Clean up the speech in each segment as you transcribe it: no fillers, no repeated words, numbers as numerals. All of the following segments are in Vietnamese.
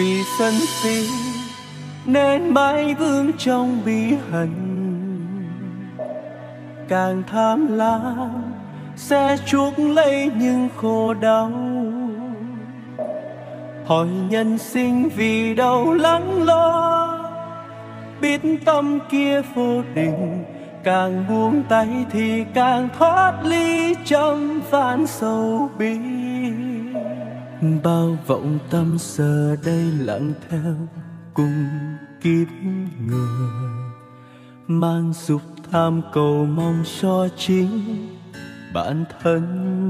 Vì sân si nên mãi vương trong bí hận, càng tham lam sẽ chuốc lấy những khổ đau. Hỏi nhân sinh vì đâu lắng lo, biết tâm kia vô định, càng buông tay thì càng thoát ly trăm vạn sầu bi. Bao vọng tâm giờ đây lặng theo cùng kiếp người, mang dục tham cầu mong cho chính bản thân.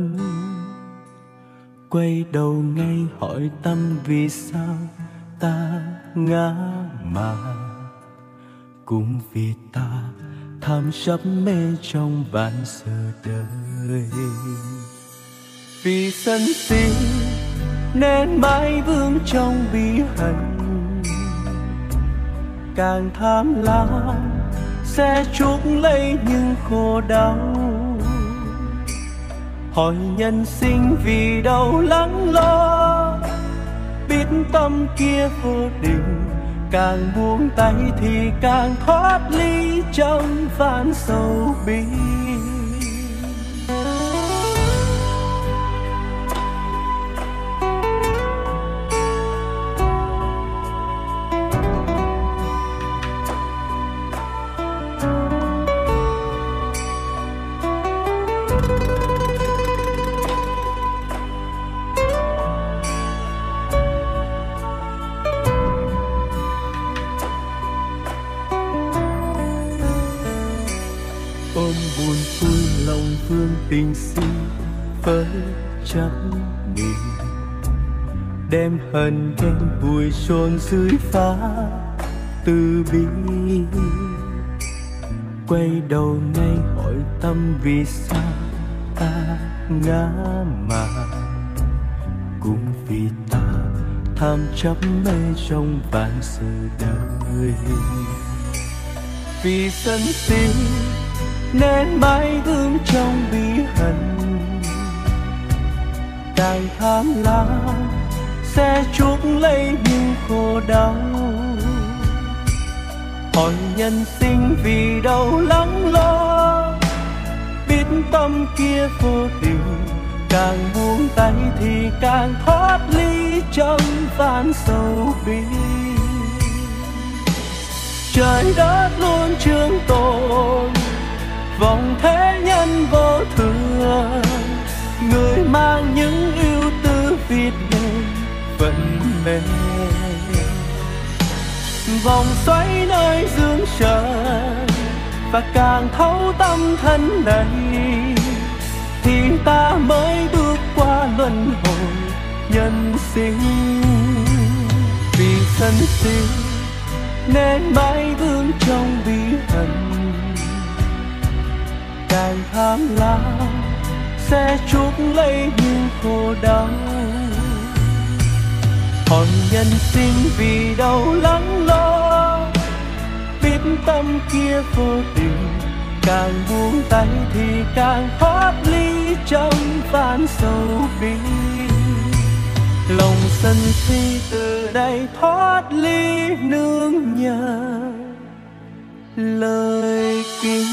Quay đầu ngay hỏi tâm vì sao ta ngã mà, cũng vì ta tham chấp mê trong vạn giờ đời. Vì sân si nên mãi vương trong bí hận, càng tham lam sẽ chuốc lấy những khổ đau. Hỏi nhân sinh vì đâu lắng lo, biết tâm kia vô định, càng buông tay thì càng thoát ly trong vạn sầu bi. Ôm buồn vui lòng vương tình si với chấp niệm, đem hận ghen vùi chôn dưới phá từ bi. Quay đầu ngay hỏi tâm vì sao ta ngã mà, cũng vì ta tham chấp mê trong vạn sự đời. Vì sân si nên mãi vương trong bí hận, càng tham lam sẽ chuốc lấy những khổ đau. Hỏi nhân sinh vì đâu lắng lo, biết tâm kia vô định, càng buông tay thì càng thoát ly trong vạn sầu bi. Trời đất luôn trường tồn, vòng thế nhân vô thường, người mang những ưu tư viết nên vận mệnh. Vòng xoáy nơi dương trời, và càng thấu tâm thân này thì ta mới bước qua luân hồi nhân sinh. Vì sân si nên mãi vương trong bí hận, càng tham lam sẽ chuốc lấy những khổ đau. Hỏi nhân sinh vì đâu lắng lo, biết tâm kia vô tình, càng buông tay thì càng thoát ly trong vạn sầu bi. Lòng sân si từ đây thoát ly nương nhờ lời kính.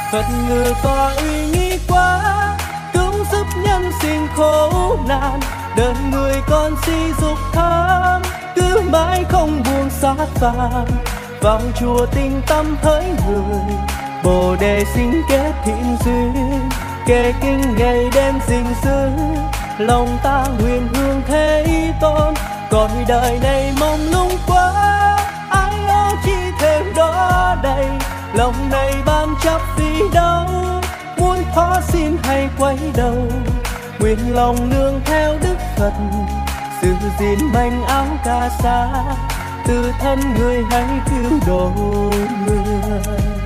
Phật ngự tọa uy nghi quá, cứu giúp nhân sinh khổ nạn. Đời người con si dục tham, cứ mãi không buông sát phàm. Vào chùa tinh tâm hỡi người, Bồ đề sinh kết thiện duyên. Kể kinh ngày đêm gìn giữ, lòng ta nguyện hương Thế Tôn. Cõi đời này mong lung quá, ai ố chi thêm đó đây. Lòng này ban chấp gì đâu, muốn khó xin hay quay đầu. Nguyện lòng nương theo Đức Phật, giữ gìn manh áo ca sa. Từ thân người hãy cứu độ người.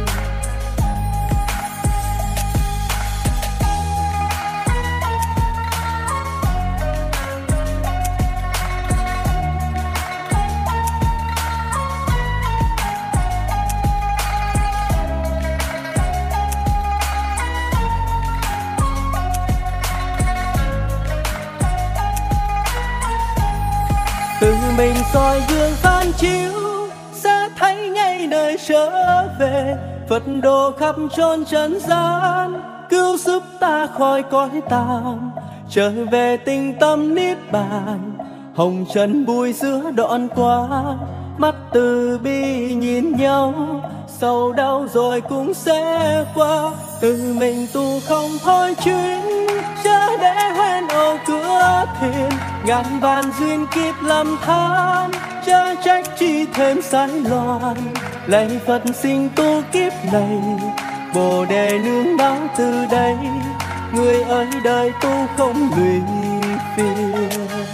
Tự mình soi gương phản chiếu, sẽ thấy ngay nơi trở về. Phật độ khắp chốn trần gian, cứu giúp ta khỏi cõi tàm. Trở về tinh tâm niết bàn, hồng trần bụi giữa đoạn qua. Mắt từ bi nhìn nhau, sầu đau rồi cũng sẽ qua. Tự mình tu không thôi chuyến, chớ để hoen ô cửa thiền. Ngàn vạn duyên kiếp lầm than, chớ trách chi thêm sai loạn. Lạy Phật sinh tu kiếp này, Bồ đề nương náu từ đây. Người ơi đời tu không lụy phiền.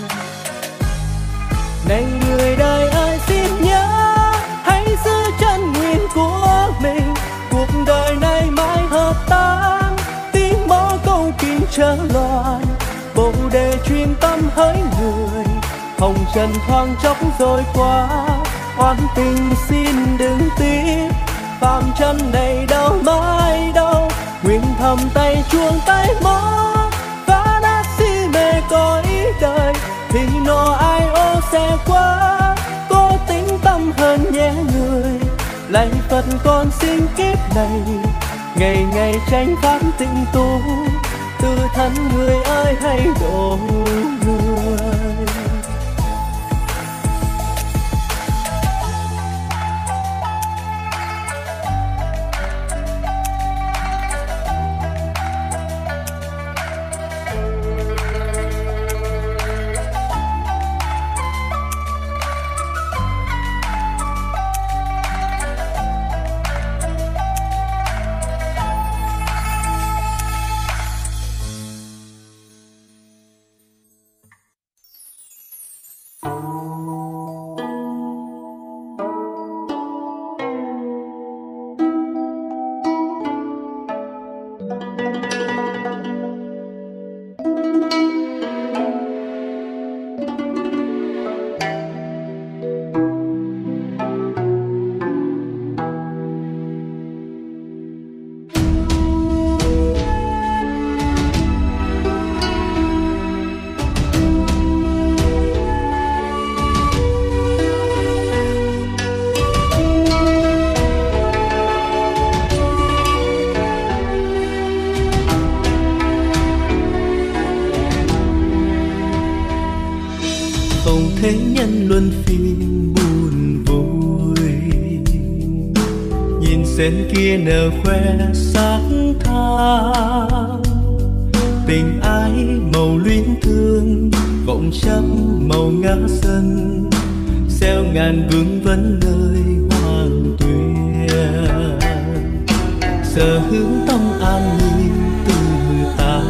Này người đời ơi xin nhớ, hãy giữ chân nguyện của mình. Cuộc đời này mãi hợp tan, tiếng mõ câu kinh trở loạn. Bồ đề chuyên tâm hỡi người, hồng trần thoáng chốc rồi qua. Oan tình xin đừng tiếc, phàm trần này đâu mãi đâu. Nguyện thầm tay chuông tay mõ, phá nát si mê cõi đời. Thì nọ ai ô sẽ qua, cố tính tâm hơn nhé người. Lạy Phật con xin kiếp này, ngày ngày tránh pháp tịnh tu. Từ thân người ơi hãy độ người. thế nhân luân phiên buồn vui. Nhìn sen kia nở khoe sắc tha, tình ái màu luyến thương, vọng chấp màu ngã sân, gieo ngàn vương vấn nơi hoàng tuyệt. Giờ hướng tâm an nhiên từ ta,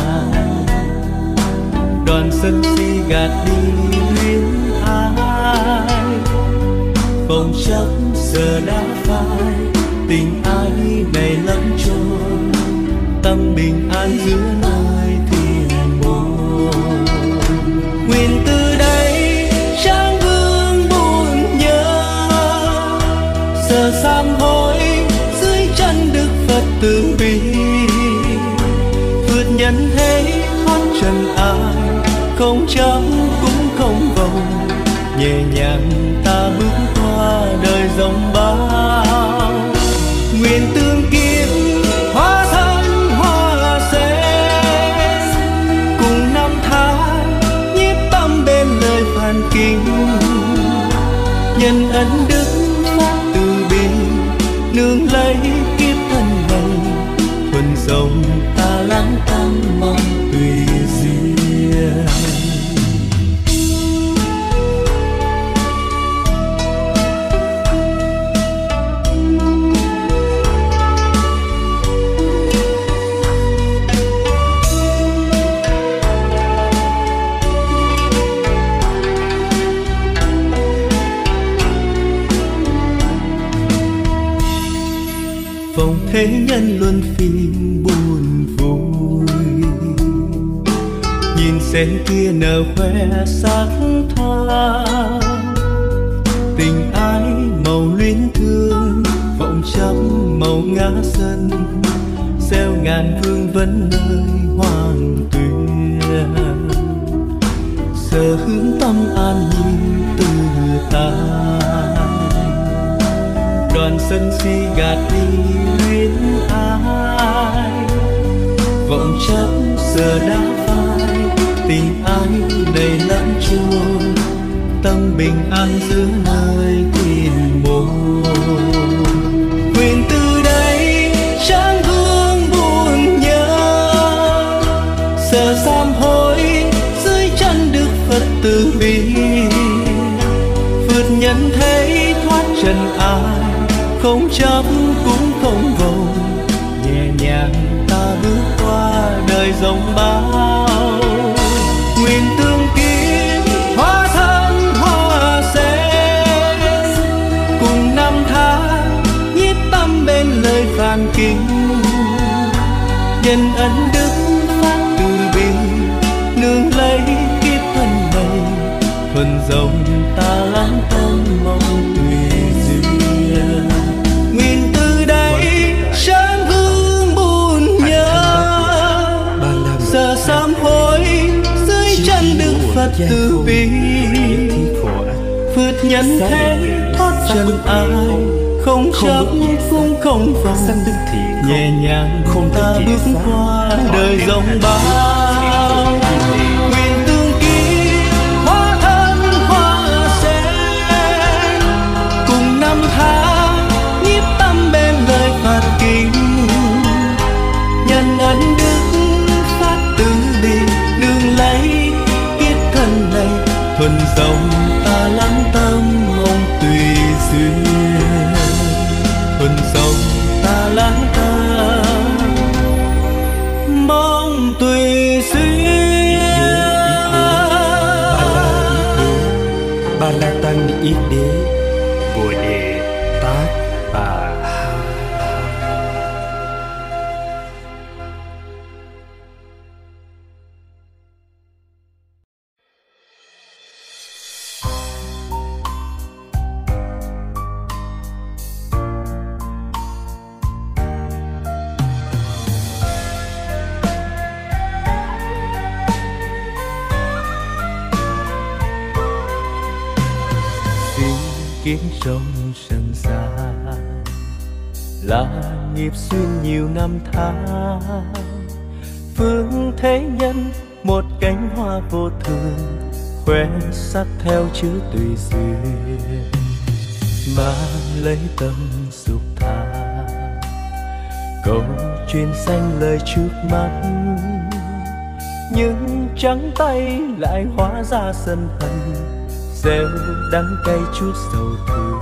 đoàn sân si gạt đi luyến ai. Vòng chấp giờ đã phai, tình ai này lẫn trôi, tâm bình an giữa nơi thiền môn. Nguyện từ đây trang vương buồn nhớ, giờ sám hối dưới chân Đức Phật từ bi. Vượt nhân thế thoát trần ai, không chấp cũng không vòng, nhẹ nhàng ta bước qua đời dòng bão. Nguyện tương kiếp nương lấy kiếp thân này, thuần dòng ta lắng tâm mong tùy duyên. Vòng thế nhân luân phiên buồn vui, nhìn sen kia nở khoe sắc thoa. Tình ái màu luyến thương, vọng trăm màu ngã sân, gieo ngàn phương vấn nơi hoàng tuyên. Giờ hướng tâm an nhiên từ ta, đoàn sân si gạt đi luyến ai. Vọng chấp giờ đã phai, tình ai đầy lẫn trôi, tâm bình an giữa nơi tìm môn. Nguyện từ đây chẳng vương buồn nhớ, giờ sám hối dưới chân Đức Phật từ bi. Vượt nhân thế thoát trần ai, không chấp cũng không vội, nhẹ nhàng ta bước qua đời rộng bao. Nguyện tương kiếp hóa thân hoa sen, cùng năm tháng nhiếp tâm bên lời phàn kính. Nhân ân đức phát từ bi, nương lấy kiếp thân này, thuần dòng ta lắng tâm mong tùy duyên. Nguyện từ đây sáng vương buồn nhớ, giờ sám hối dưới chân Đức Phật từ bi. Vượt nhân thế thoát trần ai, không chấp cũng không vòng, nhẹ nhàng ta bước qua đời rộng bao. Nguyện tương kiếp hóa thân hoa sen, cùng năm tháng nhiếp tâm bên lời phạt kinh. Nhân ân đức phát từ bi, nương lấy kiếp thân này, thuần dòng ta lắng tâm mong tùy duyên. Thuần dòng ta lắng tâm mong tùy duyên. Ba la tăng yết đế, bồ đề tát bà. Kiếm trong sân xa là nghiệp xuyên nhiều năm tháng. Phương thế nhân một cánh hoa vô thường, khoe sắc theo chữ tùy duyên. Mà lấy tâm dục tha, câu chuyện xanh lời trước mắt, nhưng trắng tay lại hóa ra sân hận, gieo đắng cay chút sầu thương.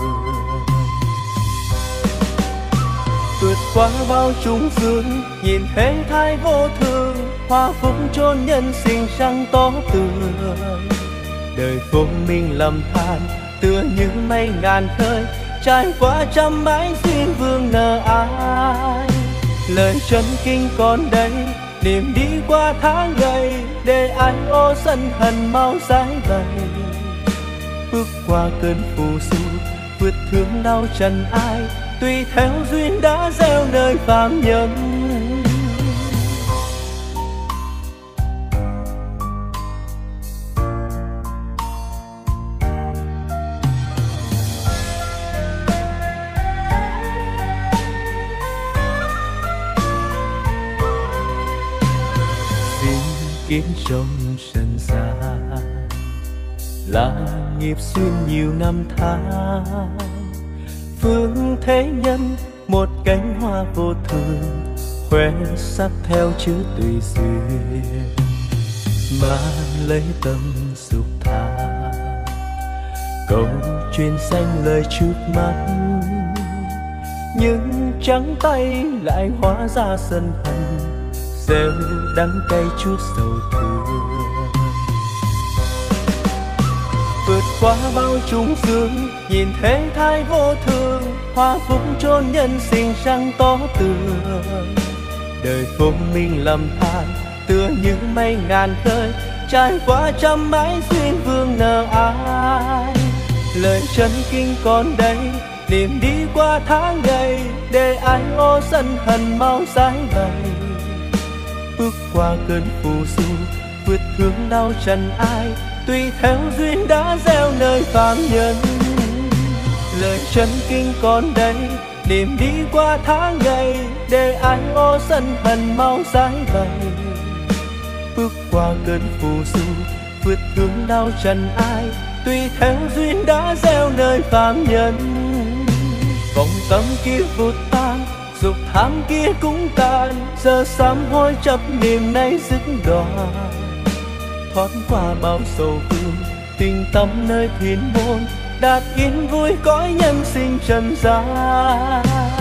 Vượt qua bao trùng dương, nhìn thế thái vô thường, hoa phúc chôn nhân sinh trăng tỏ tường. Đời vô minh lầm than, tựa như mây ngàn khơi, trải qua trăm bãi duyên vương nợ ai. Lời chân kinh còn đây, niềm đi qua tháng ngày, để ai ô sân hận mau giải bày. Bước qua cơn phù du, vượt thương đau trần ai, tùy theo duyên đã gieo nơi phàm nhân. Xin kiếm trong sân xa là nghiệp xuyên nhiều năm tháng. Phương thế nhân một cánh hoa vô thường khoe sắc theo chữ tùy duyên, mà lấy tâm dục tha câu chuyện xanh lời trước mắt, nhưng trắng tay lại hóa ra sân hận, gieo đắng cay chút sầu thương. Vượt qua bao trùng dương, nhìn thế thái vô thường, hoa phúc chôn nhân sinh trăng tỏ tường. Đời vô minh lầm than, tựa như mây ngàn khơi, trải qua trăm mãi duyên vương nợ ai. Lời chân kinh còn đây, niềm đi qua tháng ngày, để ai ô sân hận mau giải bày. Bước qua cơn phù du, vượt thương đau trần ai, tùy theo duyên đã gieo nơi phàm nhân. Lời chân kinh còn đây, niềm đi qua tháng ngày, để ai ô sân hận mau giải bày. Bước qua cơn phù du, vượt thương đau trần ai, tùy theo duyên đã gieo nơi phàm nhân. Vòng tâm kia vụt tan, dục tham kia cũng tàn, giờ sám hối chấp niềm nay dứt đoạn. Thoát qua bao sầu vương, tình tâm nơi thiên môn, đạt yên vui cõi nhân sinh trần gian.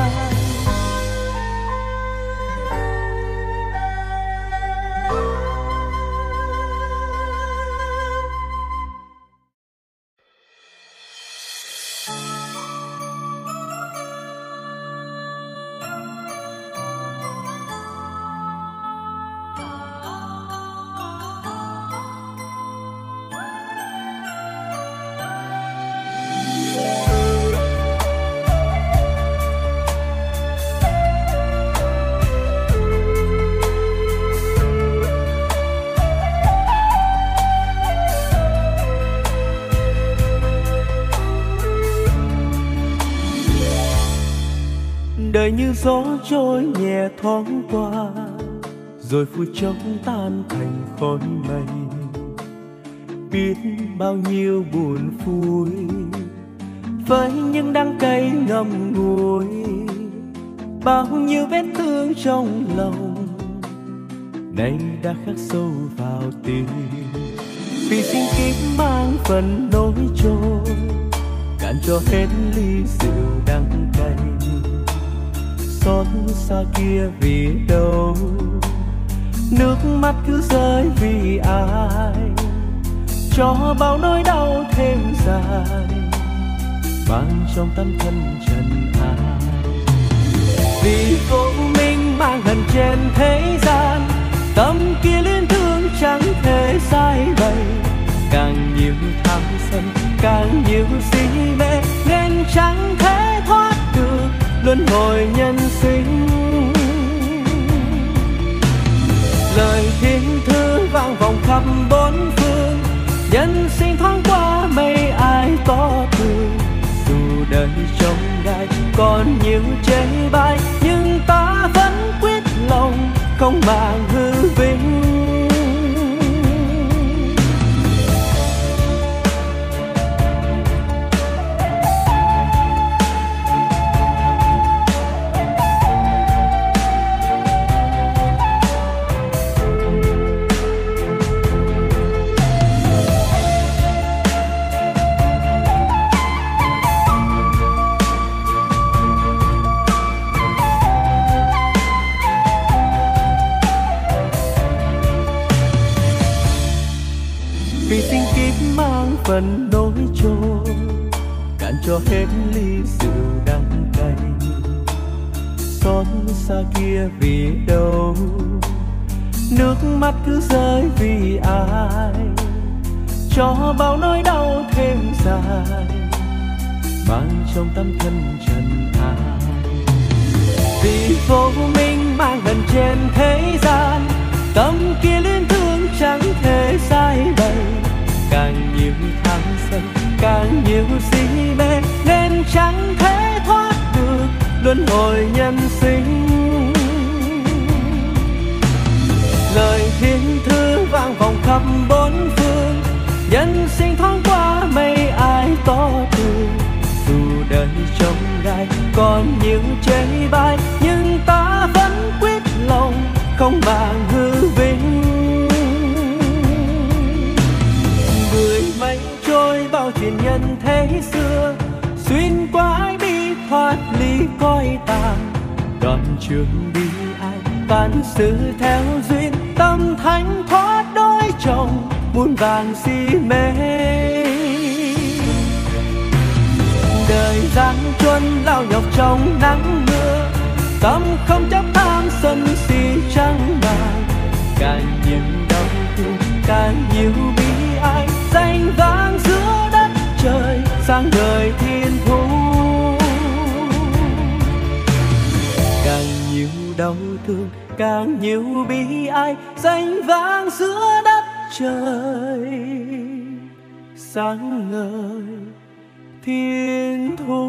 Đời như gió trôi nhẹ thoáng qua, rồi phút chốc tan thành khói mây. Biết bao nhiêu buồn vui với những đắng cay ngậm ngùi, bao nhiêu vết thương trong lòng nay đã khắc sâu vào tim. Vì xin kiếp mang phần nỗi trôi, cạn cho hết ly rượu đắng cay. Xót xa kia vì đâu, nước mắt cứ rơi vì ai, cho bao nỗi đau thêm dài, mang trong tấm thân trần ai. Vì vô minh mang hận trên thế gian, tâm kia liên thương chẳng thể sai bày. Càng nhiều tham sân, càng nhiều si mê, nên chẳng thể thoát được luân hồi nhân sinh. Lời thiên thư vang vọng khắp bốn phương, nhân sinh thoáng qua mấy ai có thường. Dù đời trong gai còn nhiều chê bai, nhưng ta vẫn quyết lòng không màng hư vinh. Vì xin kiếp mang phần nỗi trôi, cạn cho hết ly rượu đắng cay. Xót xa kia vì đâu, nước mắt cứ rơi vì ai, cho bao nỗi đau thêm dài, mang trong tấm thân trần ai. Vì vô minh mang hận trên thế gian, tâm kia liên thương chẳng thể sai bày. Càng nhiều tham sân, càng nhiều si mê, nên chẳng thể thoát được luân hồi nhân sinh. Lời thiên thư vang vọng khắp bốn phương, nhân sinh thoáng qua mấy ai có thường. Dù đời trông gai, còn nhiều chê bai, nhưng ta vẫn quyết lòng không màng hư vinh. Mười mấy trôi bao chuyện nhân thế xưa, xuyên qua ái bi thoát ly coi tàn. Đoạn trường đi ai vạn sự theo duyên, tâm thánh thoát đôi chồng muôn vàng si mê. Đời gian truân lao nhọc trong nắng mưa, tâm không chấp tham sân si trắng màng. Càng nhiều đau thương càng nhiều bi ai, danh vang giữa đất trời sang đời thiên thu. Càng nhiều đau thương càng nhiều bi ai, danh vang giữa đất trời sáng ngời thiên thu.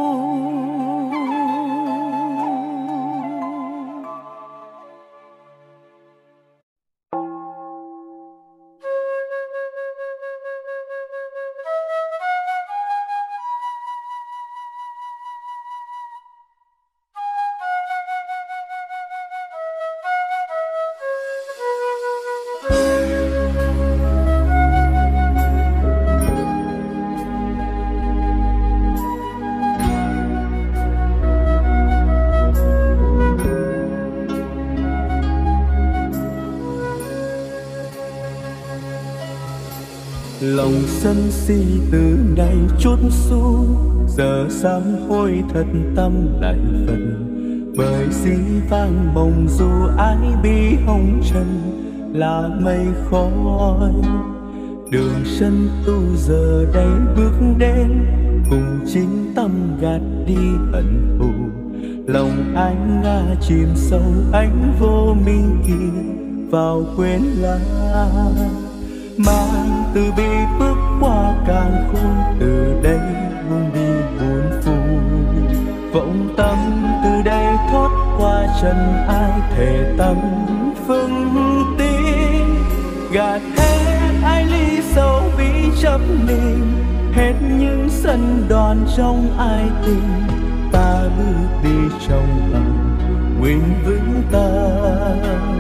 Lòng sân si từ nay chút xu, giờ sám hối thật tâm lại phần. Bởi dĩ vang mộng dù ái bi hồng trần là mây khói. Đường sân tu giờ đây bước đến, cùng chính tâm gạt đi hận thù. Lòng anh ngã chìm sâu ánh vô minh kia vào quên lãng. Mang từ bi bước qua càng khôn, từ đây buông đi buồn vui. Vọng tâm từ đây thoát qua trần ai, thể tâm vững tin. Gạt hết ai ly sâu bí chấp niệm, hết những sân đòn trong ai tình. Ta bước đi trong lòng nguyện vững tâm.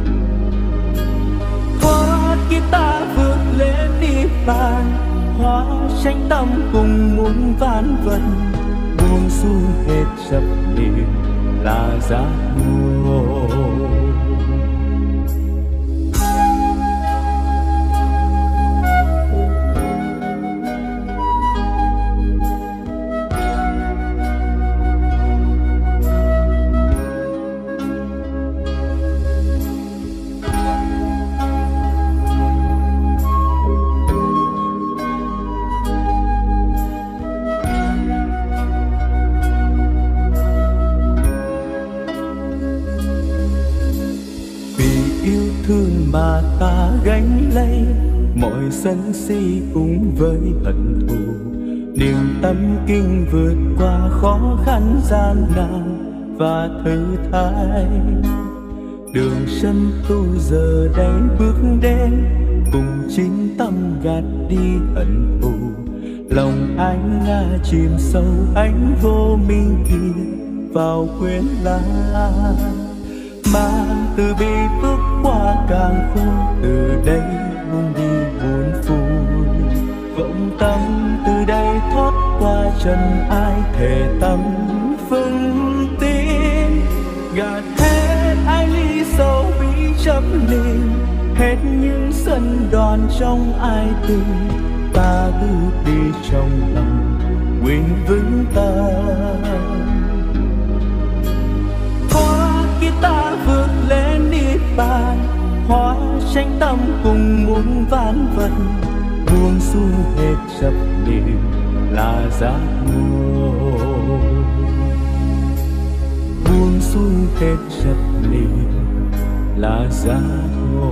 Khi ta vượt lên niết bàn, hóa tranh tâm cùng muôn vạn vật. Buông xuống hết chấp niệm là giác ngộ. Mà ta gánh lấy mọi sân si cùng với hận thù. Niềm tâm kinh vượt qua khó khăn gian nan và thử thách. Đường sân tu giờ đây bước đến, cùng chính tâm gạt đi hận thù. Lòng anh ngã chìm sâu ánh vô minh kia vào quên lãng. Mang từ bi bước qua càng khôn, từ đây buông đi buồn vui. Vọng tâm từ đây thoát qua trần ai, thể tâm vững tin. Gạt hết ai ly sâu bí chấp niệm, hết những sân đòn trong ai tình. Ta bước đi trong lòng nguyện vững tâm. Khi ta vượt lên niết bàn, hóa tranh tâm cùng muôn vạn vật. Buông xuống hết chấp niệm là giác ngộ. Buông xuống hết chấp niệm là giác ngộ.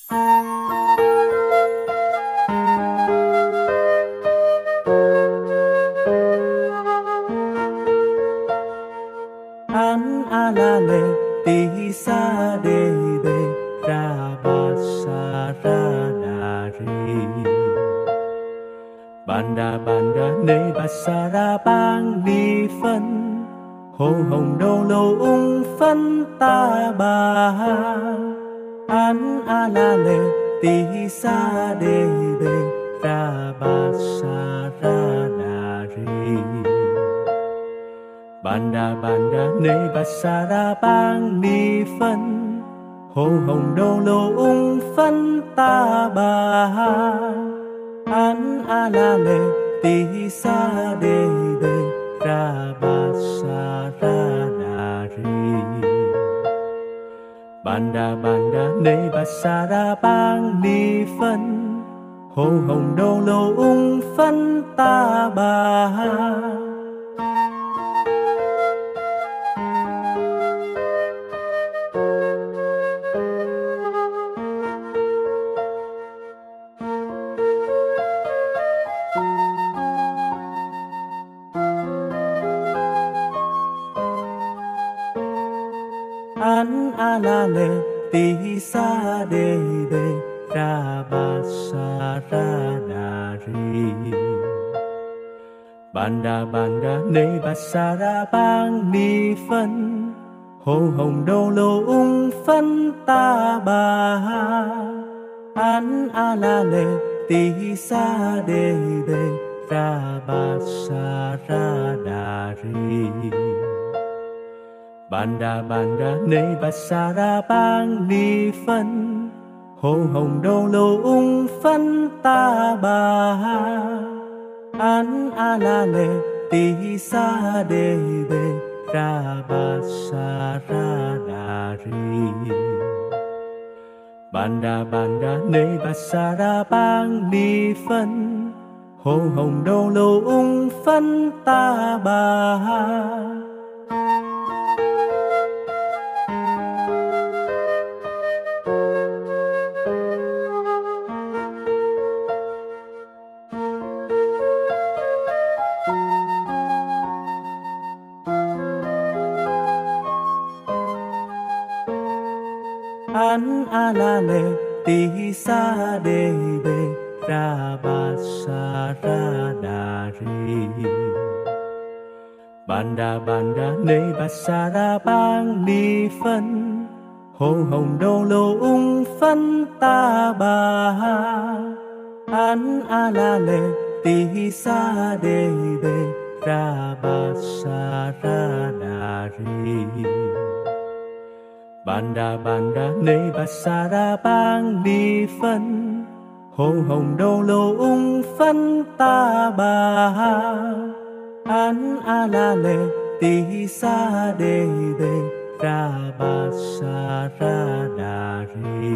An a la le ti sa de be ra ba sa ra da ri. Banda ne ba sa ra bang ni phân. Hồ hồng đô lô ung phân ta ba. An a la le ti sa de be ra ba sa ra da ri. Banda ne ba sa ra bang ni phân. Hồ hồng đô lô ung phân ta ba. An a la le ti sa de be ra ba sa ra da ri. Banda ne ba sa ra bang ni phân. Hồ hồng đô lô ung phân ta ba. An a la le ti sa de be ra ba sa ra da ri. Banda ne ba sa ra bang ni phân. Hồ hồng đô lô ung phân ta ba. An a la le ti sa de be ra ba sa ra da ri. Banda ne ba sa ra bang ni phân. Hồ hồng đô lô ung phân ta ba. An a la le ti sa de be ra ba sa ra da ri. Banda ne ba sa ra bang ni phân. Hồ hồng đô lô ung phân ta ba. An a la le ti sa de be ra ba sa ra da ri. Banda ne ba sa ra bang ni phân. Hồ hồng đô lô ung phân ta ba. An a la le ti sa de be ra ba sa ra da ri. Banda ne ba sa ra bang ni phân. Hồ hồng đô lô ung phân ta ba. An a la le ti sa de be ra ba sa ra da ri.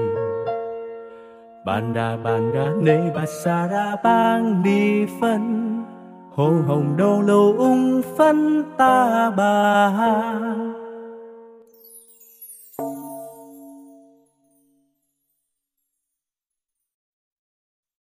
Banda ne ba sa ra bang ni phân. Hồ hồng đô lô ung phân ta ba.